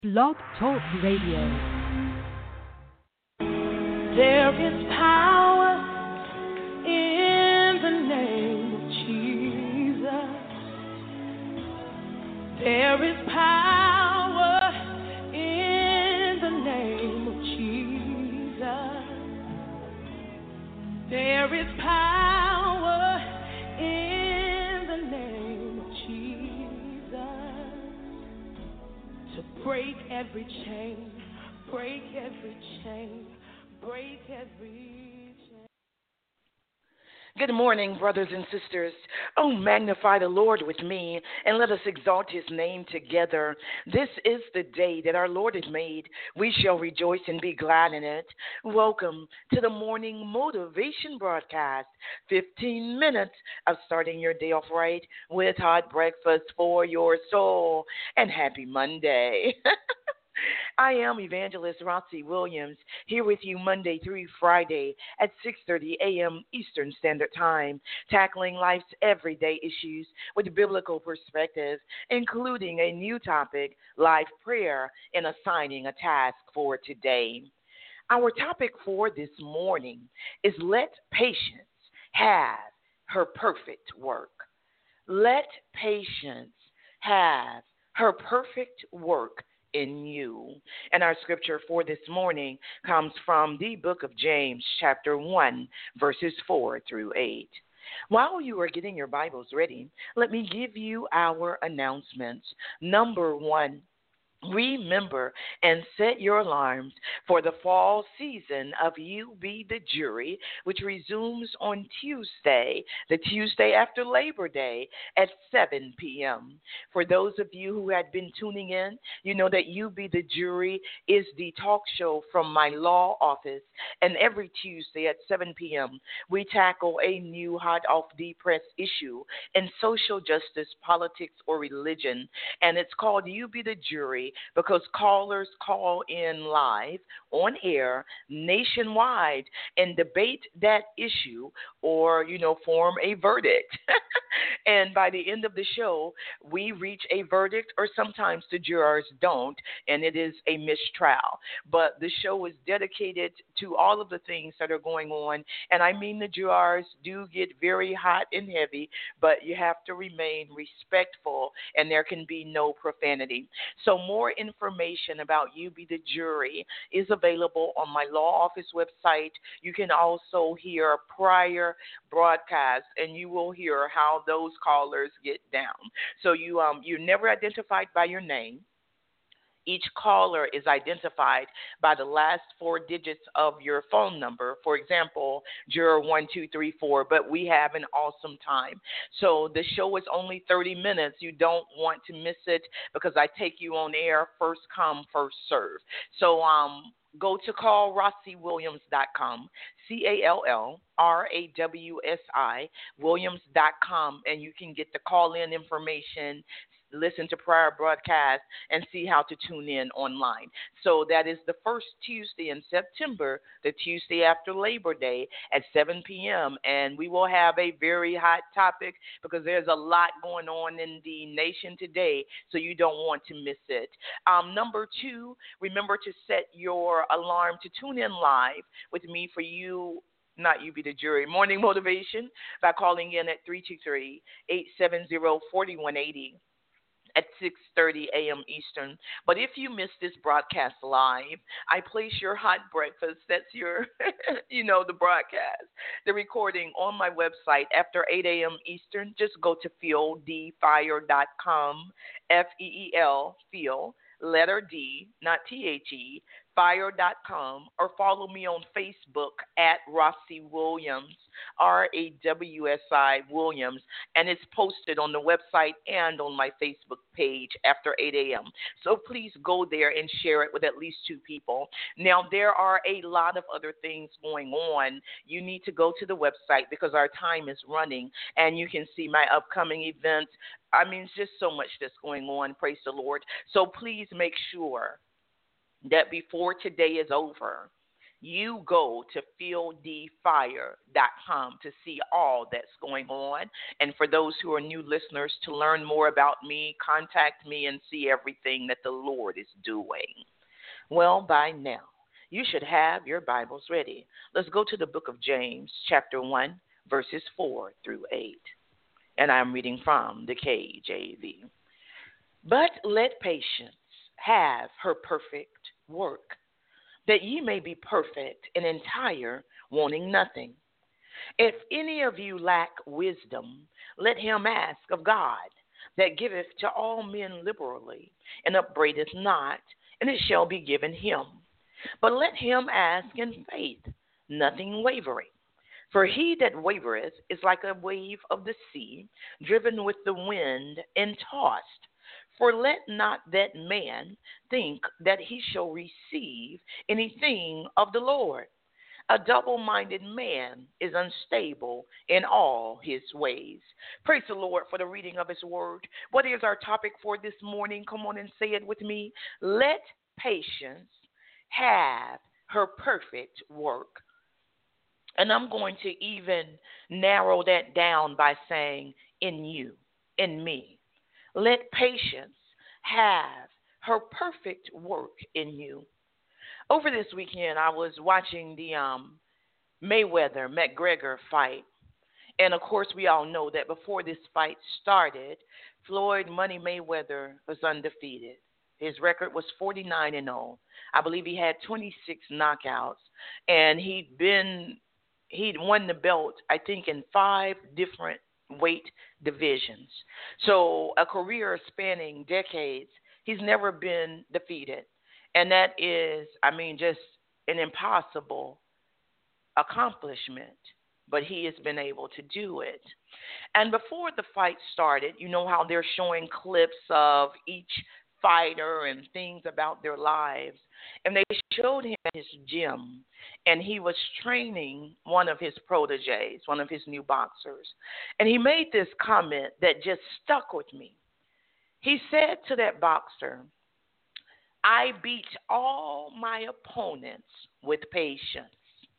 Blog Talk Radio. There is power in the name of Jesus. There is power in the name of Jesus. There is power in the name of Jesus to break every chain, break every chain, break every chain. Good morning, brothers and sisters. Oh, magnify the Lord with me, and let us exalt his name together. This is the day that our Lord has made. We shall rejoice and be glad in it. Welcome to the morning motivation broadcast. 15 minutes of starting your day off right with hot breakfast for your soul. And happy Monday. I am Evangelist Rossi Williams, here with you Monday through Friday at 6:30 a.m. Eastern Standard Time, tackling life's everyday issues with a biblical perspective, including a new topic, live prayer, and assigning a task for today. Our topic for this morning is let patience have her perfect work. Let patience have her perfect work in you. And our scripture for this morning comes from the book of James, chapter 1, verses 4 through 8. While you are getting your Bibles ready, let me give you our announcements. Number one, remember and set your alarms for the fall season of You Be the Jury, which resumes on Tuesday, the Tuesday after Labor Day at 7 p.m. For those of you who had been tuning in, you know that You Be the Jury is the talk show from my law office, and every Tuesday at 7 p.m. we tackle a new hot off the press issue in social justice, politics, or religion, and it's called You Be the Jury because callers call in live on air nationwide and debate that issue or, form a verdict. And by the end of the show, we reach a verdict, or sometimes the jurors don't, and it is a mistrial. But the show is dedicated to all of the things that are going on, and I mean the jurors do get very hot and heavy, but you have to remain respectful, and there can be no profanity. So more information about You Be the Jury is available on my law office website. You can also hear prior broadcasts, and you will hear how those callers get down. So you're never identified by your name. Each caller is identified by the last four digits of your phone number. For example, juror 1234, but we have an awesome time. So the show is only 30 minutes. You don't want to miss it because I take you on air first come, first serve. So go to callrossiwilliams.com, CALLRAWSI, Williams.com, and you can get the call-in information, listen to prior broadcasts, and see how to tune in online. So that is the first Tuesday in September, the Tuesday after Labor Day at 7 p.m., and we will have a very hot topic because there's a lot going on in the nation today, so you don't want to miss it. Number two, remember to set your alarm to tune in live with me for not You Be the Jury, morning motivation by calling in at 323-870-4180. At 6:30 a.m. Eastern. But if you miss this broadcast live, I place your hot breakfast, that's your, the broadcast, the recording on my website after 8 a.m. Eastern. Just go to feeldfire.com, F-E-E-L, feel, letter D, not T-H-E, fire.com, or follow me on Facebook at Rossi Williams, R-A-W-S-I Williams, and it's posted on the website and on my Facebook page after 8 a.m. So please go there and share it with at least two people. Now, there are a lot of other things going on. You need to go to the website because our time is running, and you can see my upcoming events. I mean, it's just so much that's going on, praise the Lord. So please make sure that before today is over, you go to fieldfire.com to see all that's going on. And for those who are new listeners, to learn more about me, contact me and see everything that the Lord is doing. Well, by now, you should have your Bibles ready. Let's go to the book of James, chapter 1, verses 4 through 8. And I'm reading from the KJV. But let patience have her perfect work, that ye may be perfect and entire, wanting nothing. If any of you lack wisdom, let him ask of God, that giveth to all men liberally, and upbraideth not, and it shall be given him. But let him ask in faith, nothing wavering. For he that wavereth is like a wave of the sea, driven with the wind and tossed. For let not that man think that he shall receive anything of the Lord. A double-minded man is unstable in all his ways. Praise the Lord for the reading of his word. What is our topic for this morning? Come on and say it with me. Let patience have her perfect work. And I'm going to even narrow that down by saying, in you, in me. Let patience have her perfect work in you. Over this weekend, I was watching the Mayweather-McGregor fight. And, of course, we all know that before this fight started, Floyd Money Mayweather was undefeated. His record was 49-0. I believe he had 26 knockouts. And he'd won the belt, I think, in 5 different weight divisions. So a career spanning decades, he's never been defeated. And that is, just an impossible accomplishment. But he has been able to do it. And before the fight started, you know how they're showing clips of each fighter and things about their lives. And they showed him at his gym, and he was training one of his proteges, one of his new boxers. And he made this comment that just stuck with me. He said to that boxer, I beat all my opponents with patience.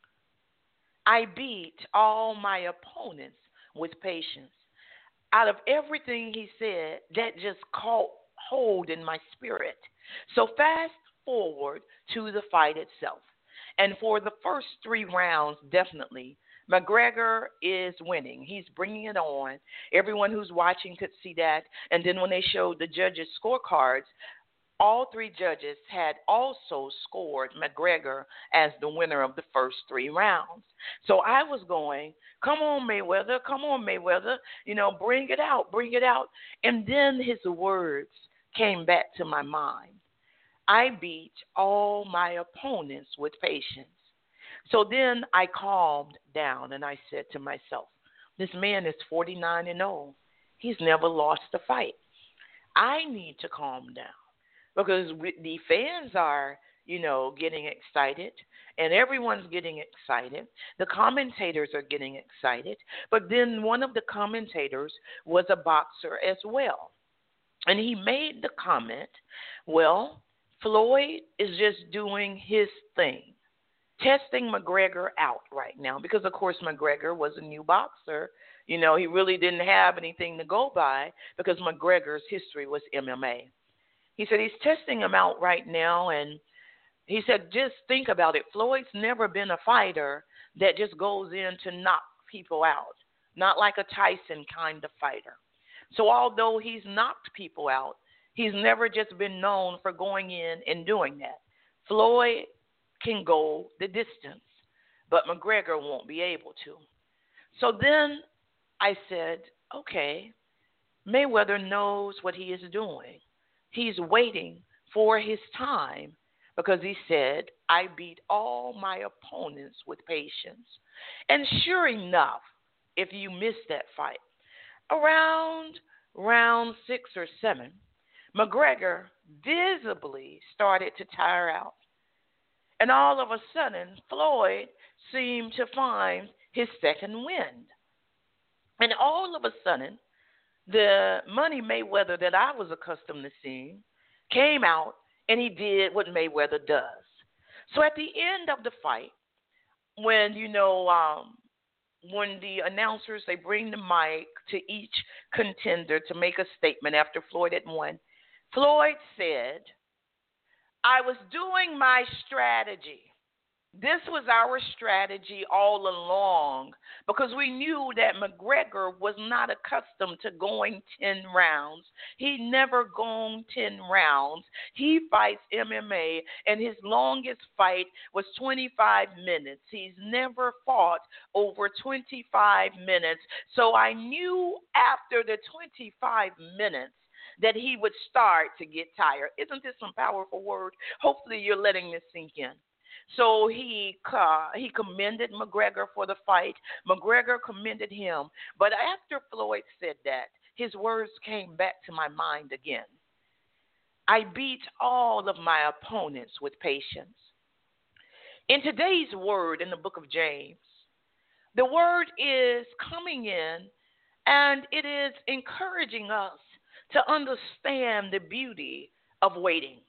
I beat all my opponents with patience. Out of everything he said, that just caught hold in my spirit. So fast forward to the fight itself. And for the first 3 rounds, definitely, McGregor is winning. He's bringing it on. Everyone who's watching could see that. And then when they showed the judges' scorecards, all 3 judges had also scored McGregor as the winner of the first 3 rounds. So I was going, come on, Mayweather, bring it out, bring it out. And then his words came back to my mind. I beat all my opponents with patience. So then I calmed down and I said to myself, this man is 49-0. He's never lost a fight. I need to calm down because the fans are, getting excited and everyone's getting excited. The commentators are getting excited. But then one of the commentators was a boxer as well. And he made the comment, well, Floyd is just doing his thing, testing McGregor out right now because, of course, McGregor was a new boxer. He really didn't have anything to go by because McGregor's history was MMA. He said he's testing him out right now, and he said just think about it. Floyd's never been a fighter that just goes in to knock people out, not like a Tyson kind of fighter. So although he's knocked people out, he's never just been known for going in and doing that. Floyd can go the distance, but McGregor won't be able to. So then I said, okay, Mayweather knows what he is doing. He's waiting for his time because he said, I beat all my opponents with patience. And sure enough, if you missed that fight, around round 6 or 7, McGregor visibly started to tire out. And all of a sudden, Floyd seemed to find his second wind. And all of a sudden, the Money Mayweather that I was accustomed to seeing came out and he did what Mayweather does. So at the end of the fight, when when the announcers they bring the mic to each contender to make a statement after Floyd had won, Floyd said, "I was doing my strategy. This was our strategy all along because we knew that McGregor was not accustomed to going 10 rounds. He never gone 10 rounds. He fights MMA, and his longest fight was 25 minutes. He's never fought over 25 minutes. So I knew after the 25 minutes that he would start to get tired." Isn't this some powerful word? Hopefully you're letting this sink in. So he commended McGregor for the fight. McGregor commended him. But after Floyd said that, his words came back to my mind again. "I beat all of my opponents with patience." In today's word in the book of James, the word is coming in and it is encouraging us to understand the beauty of waiting.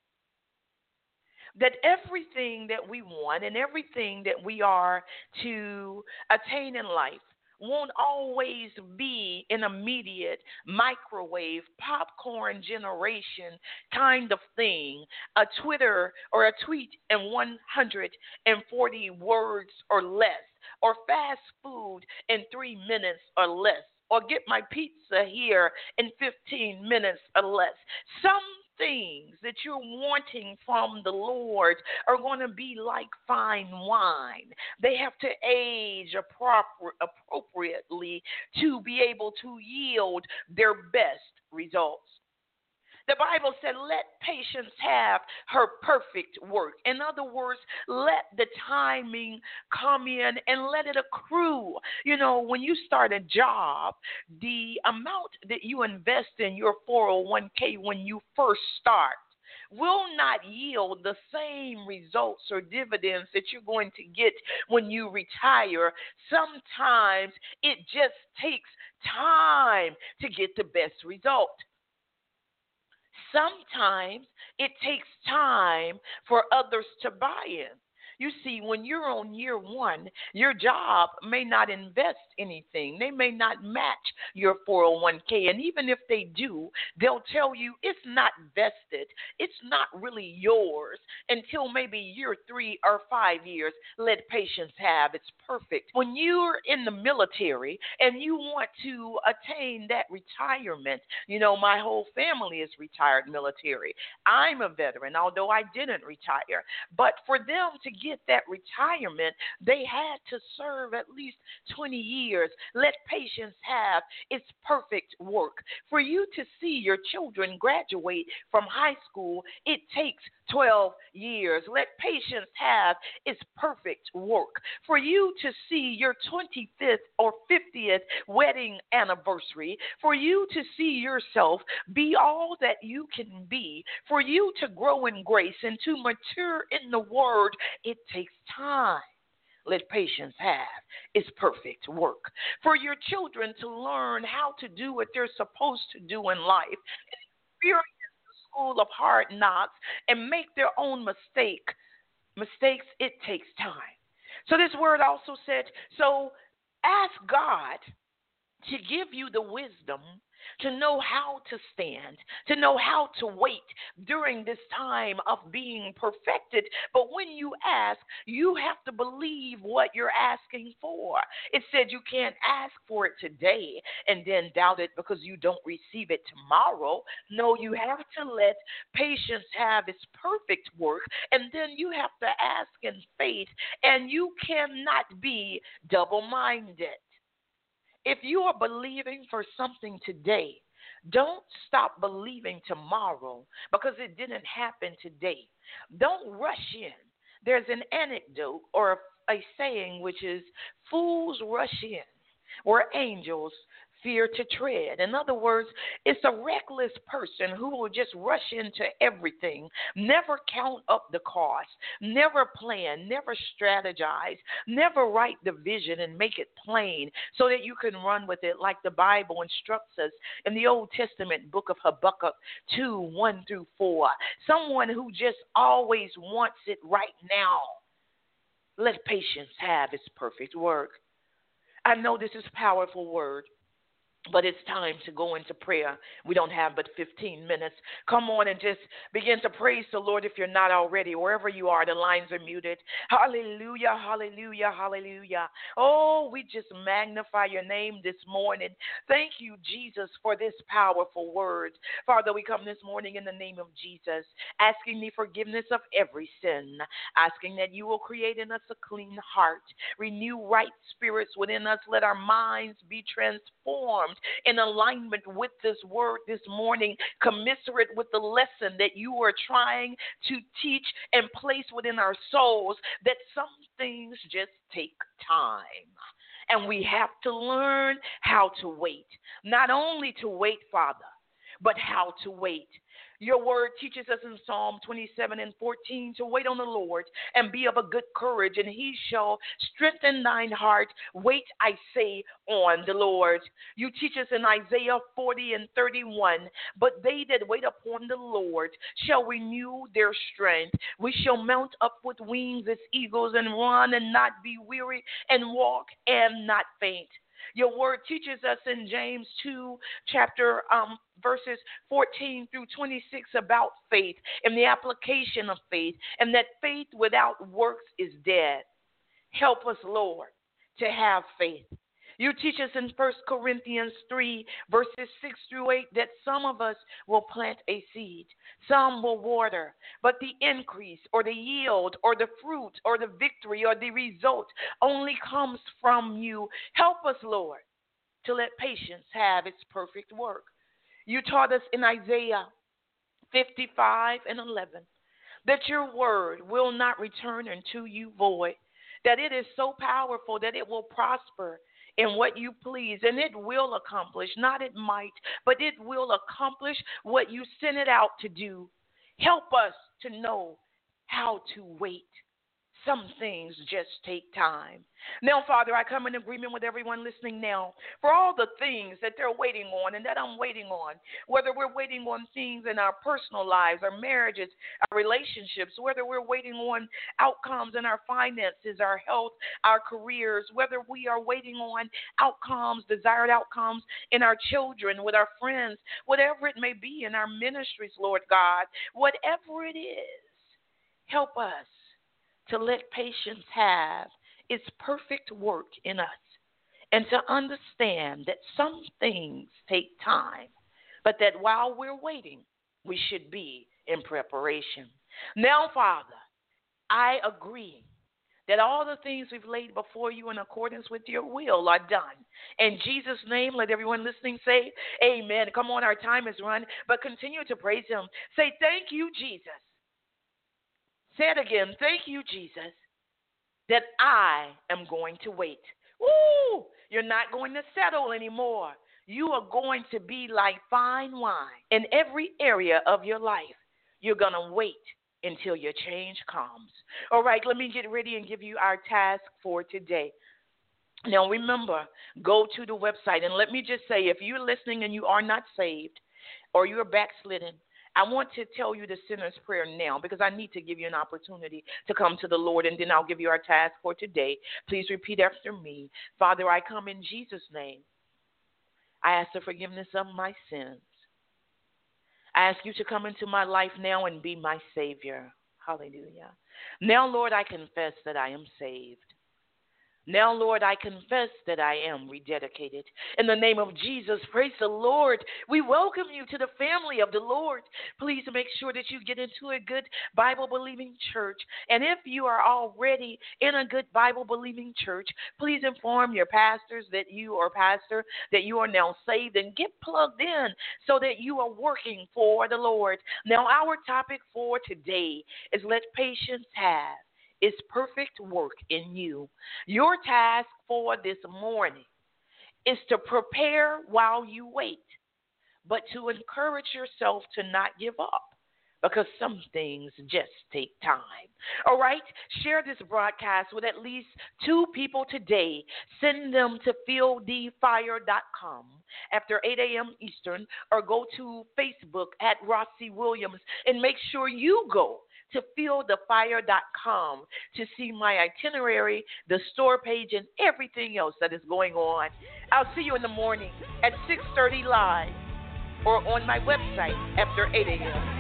That everything that we want and everything that we are to attain in life won't always be an immediate microwave, popcorn generation kind of thing, a Twitter or a tweet in 140 words or less, or fast food in 3 minutes or less, or get my pizza here in 15 minutes or less. Some things that you're wanting from the Lord are going to be like fine wine. They have to age appropriately to be able to yield their best results. The Bible said, "Let patience have her perfect work." In other words, let the timing come in and let it accrue. When you start a job, the amount that you invest in your 401k when you first start will not yield the same results or dividends that you're going to get when you retire. Sometimes it just takes time to get the best result. Sometimes it takes time for others to buy in. You see, when you're on year one, your job may not invest anything. They may not match your 401k. And even if they do, they'll tell you it's not vested. It's not really yours until maybe year 3 or 5 years. Let patience have its perfect. When you're in the military and you want to attain that retirement, my whole family is retired military. I'm a veteran, although I didn't retire. But for them to get that retirement, they had to serve at least 20 years. Let patience have its perfect work. For you to see your children graduate from high school, it takes 12 years. Let patience have its perfect work. For you to see your 25th or 50th wedding anniversary, for you to see yourself be all that you can be, for you to grow in grace and to mature in the word, it takes time. Let patience have its perfect work. For your children to learn how to do what they're supposed to do in life, experience the school of hard knocks, and make their own mistakes, it takes time. So this word also said, so ask God to give you the wisdom to know how to stand, to know how to wait during this time of being perfected. But when you ask, you have to believe what you're asking for. It said you can't ask for it today and then doubt it because you don't receive it tomorrow. No, you have to let patience have its perfect work, and then you have to ask in faith, and you cannot be double-minded. If you are believing for something today, don't stop believing tomorrow because it didn't happen today. Don't rush in. There's an anecdote or a saying which is, fools rush in where angels fear to tread. In other words, it's a reckless person who will just rush into everything, never count up the cost, never plan, never strategize, never write the vision and make it plain so that you can run with it like the Bible instructs us in the Old Testament book of Habakkuk 2:1-4. Someone who just always wants it right now. Let patience have its perfect work. I know this is a powerful word, but it's time to go into prayer. We don't have but 15 minutes. Come on and just begin to praise the Lord if you're not already. Wherever you are, the lines are muted. Hallelujah, hallelujah, hallelujah. Oh, we just magnify your name this morning. Thank you, Jesus, for this powerful word. Father, we come this morning in the name of Jesus, asking the forgiveness of every sin, asking that you will create in us a clean heart, renew right spirits within us. Let our minds be transformed in alignment with this word this morning, commiserate with the lesson that you are trying to teach and place within our souls, that some things just take time. And we have to learn how to wait. Not only to wait, Father, but how to wait. Your word teaches us in Psalm 27:14 to wait on the Lord and be of a good courage, and he shall strengthen thine heart. Wait, I say, on the Lord. You teach us in Isaiah 40:31, but they that wait upon the Lord shall renew their strength. We shall mount up with wings as eagles and run and not be weary and walk and not faint. Your word teaches us in James 2, verses 14-26 about faith and the application of faith, and that faith without works is dead. Help us, Lord, to have faith. You teach us in 1 Corinthians 3, verses 6-8, that some of us will plant a seed, some will water, but the increase or the yield or the fruit or the victory or the result only comes from you. Help us, Lord, to let patience have its perfect work. You taught us in Isaiah 55:11 that your word will not return unto you void, that it is so powerful that it will prosper in what you please, and it will accomplish, not it might, but it will accomplish what you sent it out to do. Help us to know how to wait. Some things just take time. Now, Father, I come in agreement with everyone listening now for all the things that they're waiting on and that I'm waiting on, whether we're waiting on things in our personal lives, our marriages, our relationships, whether we're waiting on outcomes in our finances, our health, our careers, whether we are waiting on outcomes, desired outcomes in our children, with our friends, whatever it may be in our ministries, Lord God, whatever it is, help us to let patience have its perfect work in us, and to understand that some things take time, but that while we're waiting, we should be in preparation. Now, Father, I agree that all the things we've laid before you in accordance with your will are done. In Jesus' name, let everyone listening say amen. Come on, our time is run, but continue to praise him. Say, thank you, Jesus. Say it again. Thank you, Jesus, that I am going to wait. Woo! You're not going to settle anymore. You are going to be like fine wine in every area of your life. You're going to wait until your change comes. All right, let me get ready and give you our task for today. Now, remember, go to the website, and let me just say, if you're listening and you are not saved or you're backslidden, I want to tell you the sinner's prayer now, because I need to give you an opportunity to come to the Lord, and then I'll give you our task for today. Please repeat after me. Father, I come in Jesus' name. I ask the forgiveness of my sins. I ask you to come into my life now and be my Savior. Hallelujah. Now, Lord, I confess that I am saved. Now, Lord, I confess that I am rededicated. In the name of Jesus, praise the Lord. We welcome you to the family of the Lord. Please make sure that you get into a good Bible-believing church. And if you are already in a good Bible-believing church, please inform your pastors that you are now saved, and get plugged in so that you are working for the Lord. Now, our topic for today is let patience have its perfect work in you. Your task for this morning is to prepare while you wait, but to encourage yourself to not give up because some things just take time. All right? Share this broadcast with at least 2 people today. Send them to feeldfire.com after 8 a.m. Eastern, or go to Facebook at Rossi Williams and make sure you go to feelthefire.com to see my itinerary, the store page, and everything else that is going on. I'll see you in the morning at 6:30 live or on my website after 8 a.m.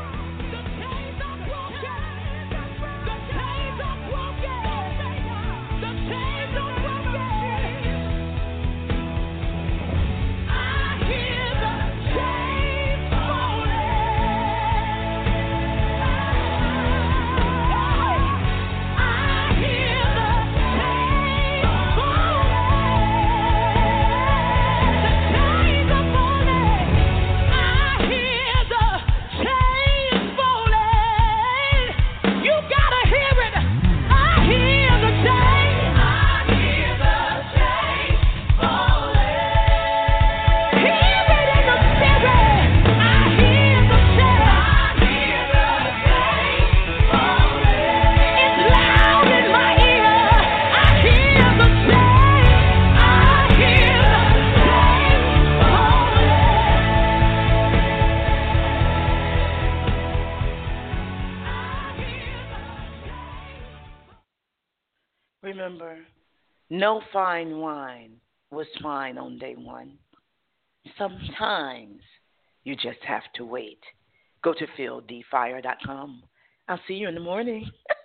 Remember, no fine wine was fine on day one. Sometimes you just have to wait. Go to feeldfire.com. I'll see you in the morning.